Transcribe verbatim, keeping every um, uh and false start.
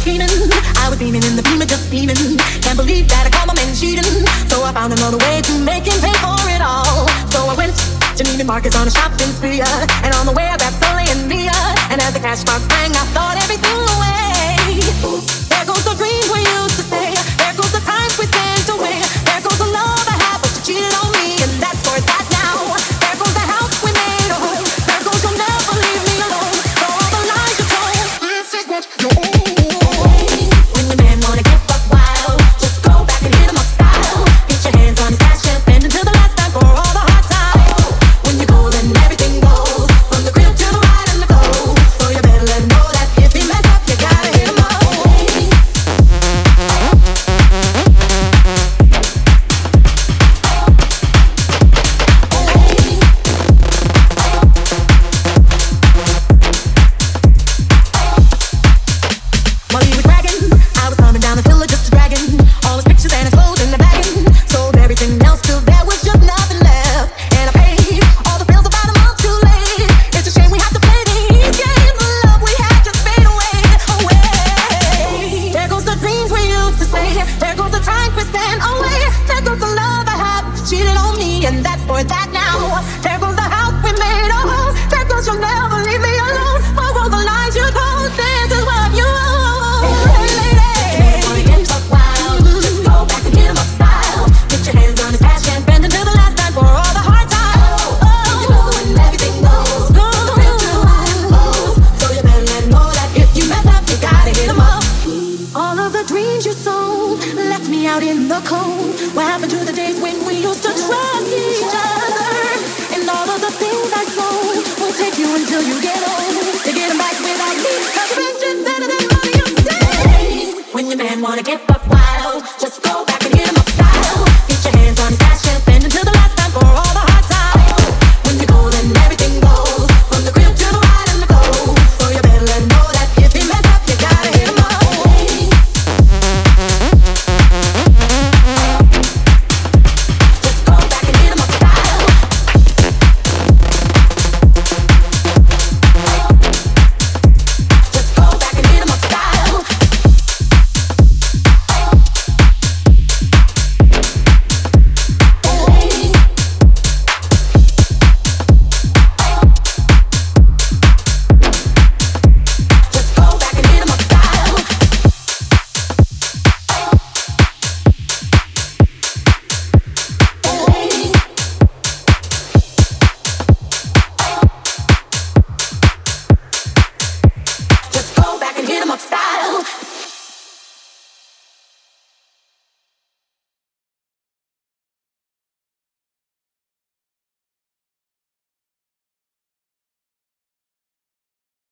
scheming. I was beaming in the beamer, just beaming. Can't believe that I caught my man cheating. So I found another way to make him pay for it all. So I went to Neiman Marcus on a shopping spree, uh, and on the way I grabbed Sully and Mia. And as the cash box rang, I thought everything away. There goes the dreams we used to say. There goes the times we spent away. There goes the love I had, but you cheated on me, and that's for that now. There goes the house we made a home. There goes you'll never leave me alone. For all the lies you told. This is what you're on. When your man wanna get buck wild, just go back and hit him up style. Get your hands on his cash and spend until the last time for all the hard times. When you go, then everything goes. From the crib to the ride and the go. So you better let him know that if he mess up, you gotta hit him up. While he was bragging, I was coming down the hill just a dragging. All his pictures and his clothes in the bagging. Sold everything else till there was just nothing left. And I paid all the bills about a month too late. It's a shame we have to play these games. The love we had just fade away, away. There goes the dreams we used to say. There goes the time we spent away. There goes the love I had, but you cheated on me, and that's for that now. There goes the house we made, oh. There goes you'll never leave me alone. For all the lies you told, this is what you owe. All of the dreams you sold left me out in the cold. What happened to the days when we used to trust each other? And all of the things I sold will take you until you get old. To get them back without me, 'cause revenge is better than money, you say. When your man wanna get buck wild.